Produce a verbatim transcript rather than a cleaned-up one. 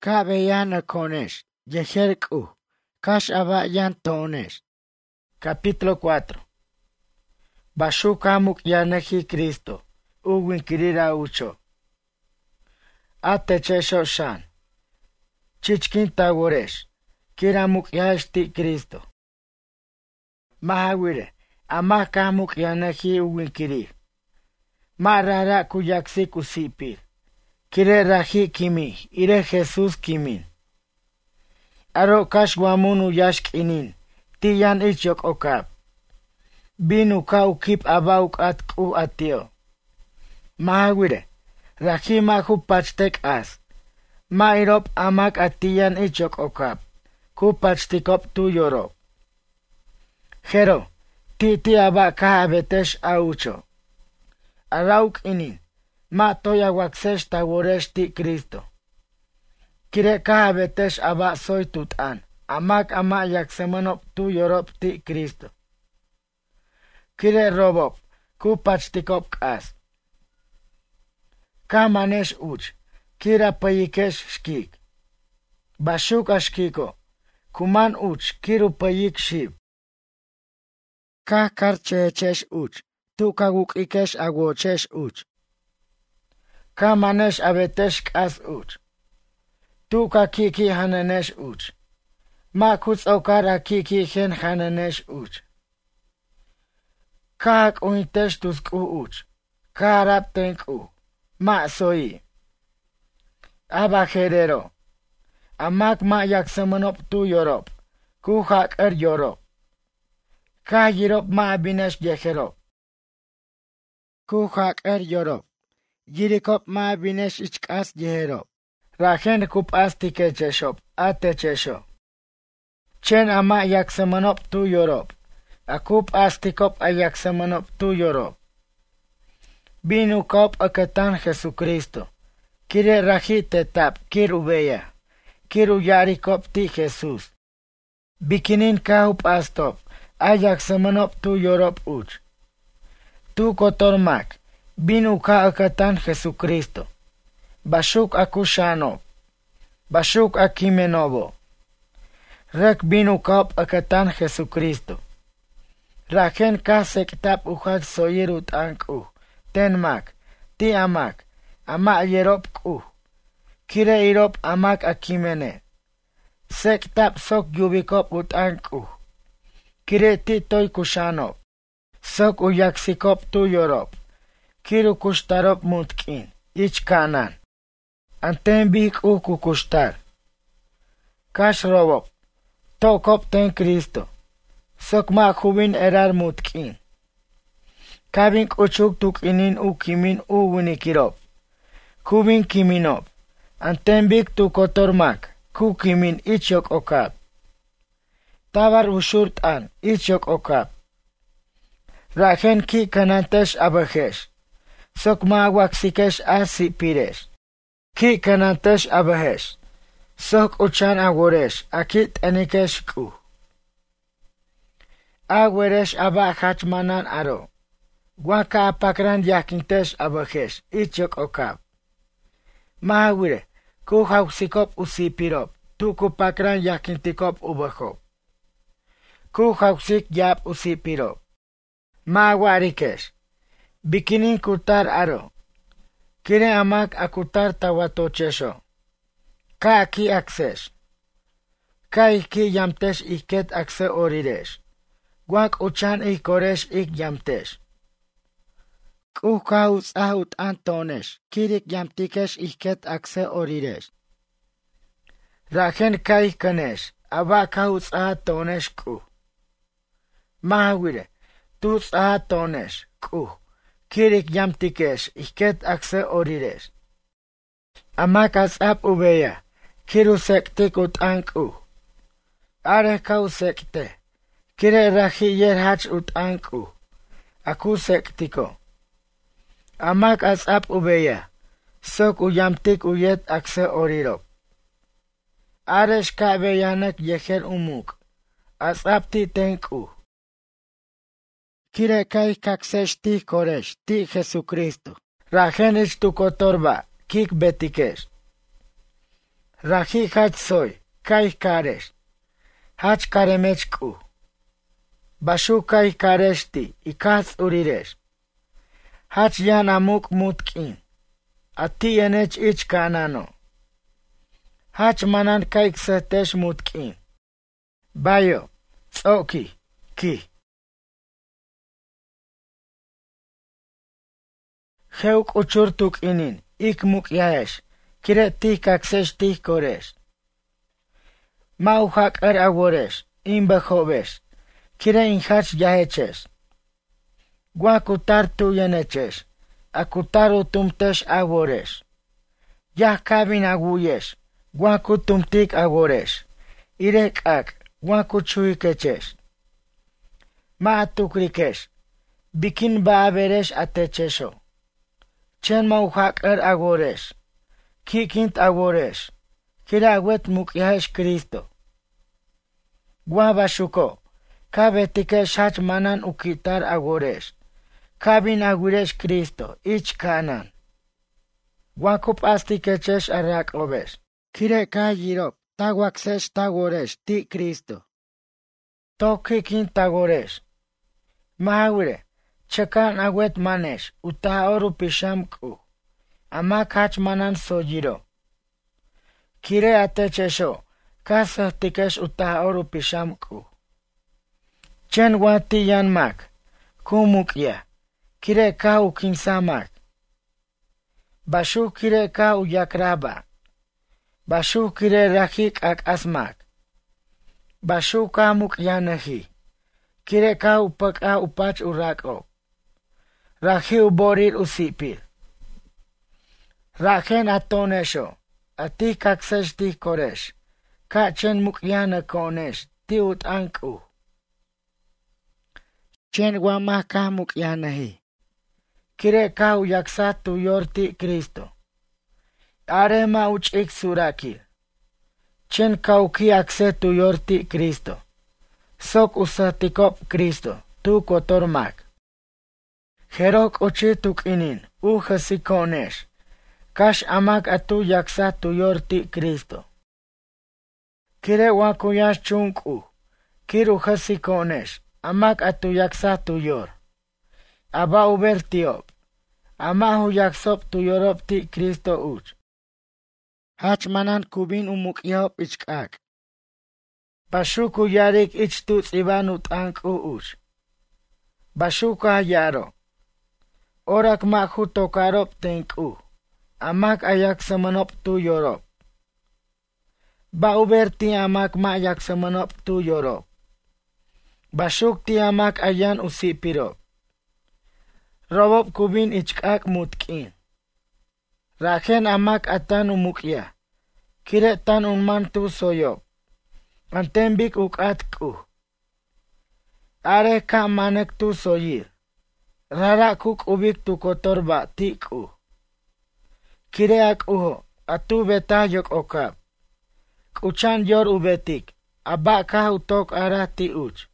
Kabeyan Konesh, Yeherku, Kash Abayan Tonesh. Capítulo cuatro. Bashukamuk Yaneji Cristo, Uwin Kirira Ucho. Atechesho Shan. Chichkin Taworesh, Kiramuk Yashti Cristo. Mahawire, Amakamuk Yaneji Uwin Kiri. Marara Kuyaksi Kusipir. Kire Raji Kimi, Ire Jesús Kimin. Aro Kashwamunu Yashkinin, Tiyan Ichok Okap. Binu Kau Kip Abauk at Ku Atio. Mahawire, Raji Mahu Pachtek As. Mairop Amak Atiyan Ichok Okap. Ku Pachtikop Tu Yorop. Jero, Titi Abaka Abetesh Aucho. Arauk Inin. Ma toya waxesh taworeshti Cristo. Kire kahabetesh aba soy tutan. Amak ama yaksemanop tu yorop ti Cristo. Kire robop. Kupachtikop kas. Kamanesh uch. Kira payikesh shkik. Bashuk ashkiko. Kuman uch. Kiru payik shib. Ka karchechesh uch. Tu kagukikesh agochesh uch. Kamanesh abetesh kas uch. Tu ka kiki hananesh uch. Ma kuts okara kiki hen hananesh uch. Kak uintesh tusku uch. Karap tenku. Ma soy. Aba herero. Amak ma yaksamanop tu yorop. Kuhak er yorop. Ka yirop ma abinesh yeherop. Kuhak er yorop. Yirikop ma binesh ichkas yehero. Rajen kup astike cheshop, ate chesho. Chen ama yaksemanop tu yorop. Akup astikop ayaksemanop tu yorop. Binu kop akatan Jesucristo. Kire raji tetap, kiru beya. Kiru yarikop ti Jesús. Bikinin kaup astop, ayaksemanop tu yorop uch. Tu kotormak. Binu ka akatan Jesucristo. Bashuk akushano. Bashuk akimenobo. Rek binu kap akatan Jesucristo. Rajen ka sektap uhak soyirut anku. Tenmak. Ti amak. Ama yerop ku. Kire irop amak akimene. Sektap sok yubikop ut anku. Kire ti toy kushano. Sok uyaksikop tu yorop. Kiru kushtarop mutkin, ich kanan. Anten bik uku kushtar. Kash robop. Tokop ten Cristo. Sokma hubin erar mutkin. Kabink uchuk tukinin u kimin u winikirop. Kubin kiminop. Anten bik tu kotormak. Ku kimin ichok okap. Tabar ushurt an ichok okap. Rajen ki kanantesh abajesh. Sokma waxikesh asi piresh. Ki kanantesh abahesh. Sok uchan agoresh. Akit enikesh ku. Agueresh aba hachmanan aro. Waka apakran yakintesh abahesh. Ichok okap. Mahawire. Ku hausikop usipirop. Tu kupakran yakintikop ubahop. Ku hausik yap usipirop. Mawarikesh. Bikinin kutar aro. Kire amak akutar tawatochesho. Ka aki aksesh. Ka iki yamtesh iket akse oriresh. Guak uchan ikoresh ik yamtesh. Kuka utsahut antonesh. Kirik yamtikesh iket akse oriresh. Rajen ka ikanesh. Aba ka utsahat tonesh ku. Mahawire. Tu utsahat tonesh ku. Kirik yamtikesh, iket akse oriresh. Amakas ap ubeya, kiru sektik ut anku. Are kau sekte, kire raji yerhach ut anku. Aku sektiko. Amakas ap ubeya, sok uyamtik uyet akse orirop. Aresh ka beyanak yeher umuk, as apti tenku. Kire kai kaksesh ti koresh, ti Jesucristo. Rajenish tu kotorba, kik betikesh. Raji hach soy, kai karesh. Hach karemechku. Bashu kai kareshti, ikaz uriresh. Hach yan amuk mutkin. Ati enech ich kanano. Hach manan kai ksetesh mutkin. Bayo, tsoki, ki. Heuk uchurtuk inin, ik muk yaesh. Kire tih kaksesh tih koresh. Mau hak er aworesh, imba jovesh. Kire inhach yaheches. Guakutar tu yeneches. Akutaru tumtesh aworesh. Yah kabin aguyesh. Guaku tumtik aworesh. Irek ak, guaku chuikeches. Ma atukrikesh. Bikin ba averesh atechesho. Chen mau hak er aworesh. Kikint aworesh. Kira wet mukyahesh Cristo. Guabashuko. Kabetikesh hach manan ukitar aworesh. Kabin aguresh Cristo. Ich kanan. Guakup astikechesh arak obesh. Kire ka yirop. Tawaksesh tagoresh ti Cristo. Tokikin tagoresh. Mahawire. Chekan awet manesh. Utaoru pishamku. Amak hach manan sojiro. Kire atechesho. Kasa tikesh utaoru pishamku. Chen wati yan mak. Kumukya. Kire ka ukinsamak. Bashu kire ka uyakraba. Bashu kire rahik ak asmak. Bashu ka mukyanahi. Kire ka upak a upach urako. Rahi uborir usipir. Rahen atonesho. Ati kaksesh ti koresh. Ka chen mukyana konesh. Ti utanku. Chen wama ka mukyanahi. Kire ka uyaksa tu yorti Cristo. Arema uchik surakir. Chen kauki akse tu yorti Cristo. Sok usatikop Cristo. Tu kotormak. Herok uchituk inin. Uhasikonesh. Kash amak atu yaksa tu yorti Cristo. Kire wakuyash chunku. Kiru hasikonesh. Amak atu yaksa tu yor. Aba ubertiop. Amahu yaksop tu yorop ti Cristo uch. Hach manan kubin umukyop ichkak. Bashuku yarik ich tu tsibanut anku uch. Bashuku hayaro. Orak mahu tokarop tenku. Amak ayak samanop tu yorop. Ba uberti amak ma ayak samanop tu yorop. Bashuk ti amak ayan usipirop. Robop kubin ichkak mutkin. Rahen amak atan umukya. Kire tan unman tu soyop. Antembik ukat ku. Are ka manek tu soyir. Rara kuk ubik tu kotorba tiku. Kire ak uho. Atu beta yok okap. Kuchan yor ubetik. Aba ka utok ara ti uch.